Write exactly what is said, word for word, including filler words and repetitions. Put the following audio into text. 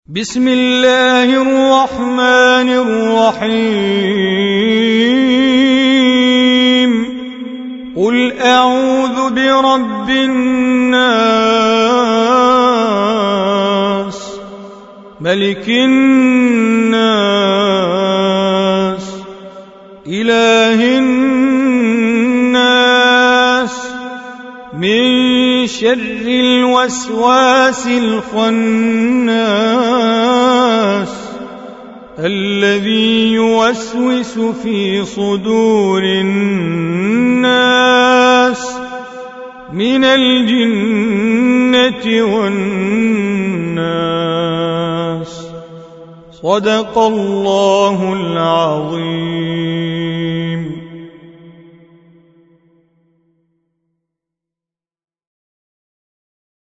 بسم الله الرحمن الرحيم قل أعوذ برب الناس ملك الناس إله الناس من شر الوسواس الخناس الذي يوسوس في صدور الناس من الجنة والناس. صدق الله العظيم.